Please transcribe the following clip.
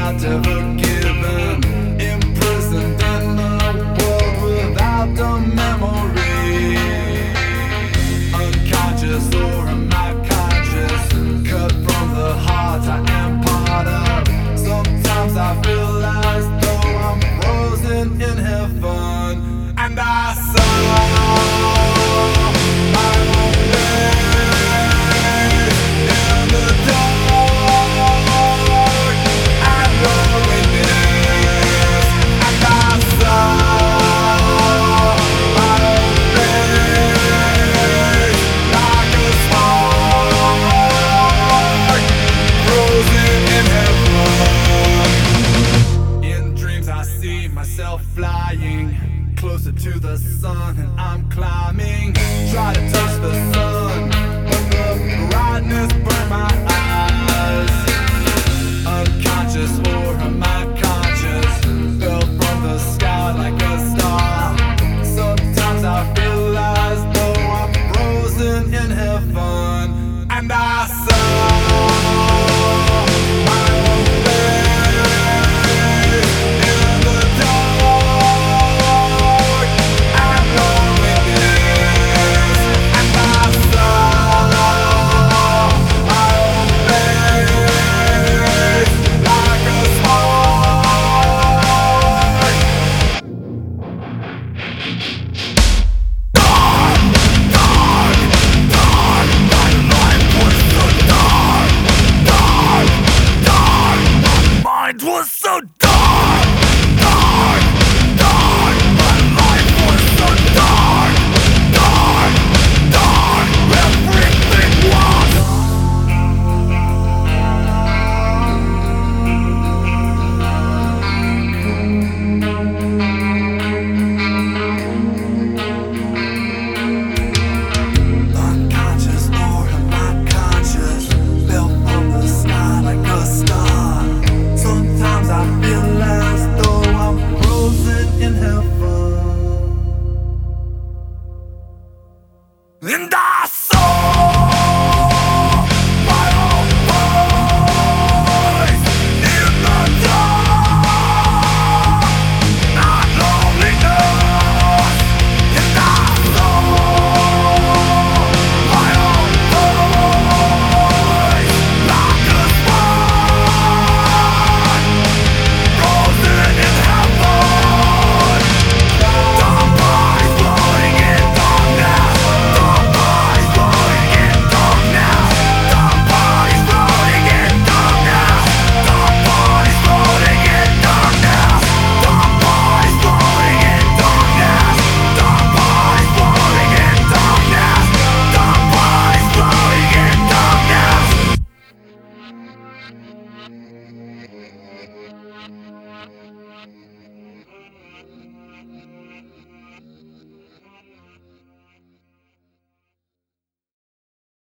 about to forgiven, imprisoned in a world without the memory. Unconscious or am I conscious? Cut from the heart I am part of. Sometimes I feel as though I'm frozen in heaven, and I saw my own face in the dark and loneliness, and I saw my own face like a spark frozen in heaven. In dreams I see myself flying closer to the sun, and I'm climbing. Try to touch the sun, but the brightness burned my eyes. Unconscious or am I conscious? Fell from the sky like a star. Sometimes I feel as though I'm frozen in heaven, and I saw my own face in the dark and loneliness, and I saw my own face like a spark. Mind was so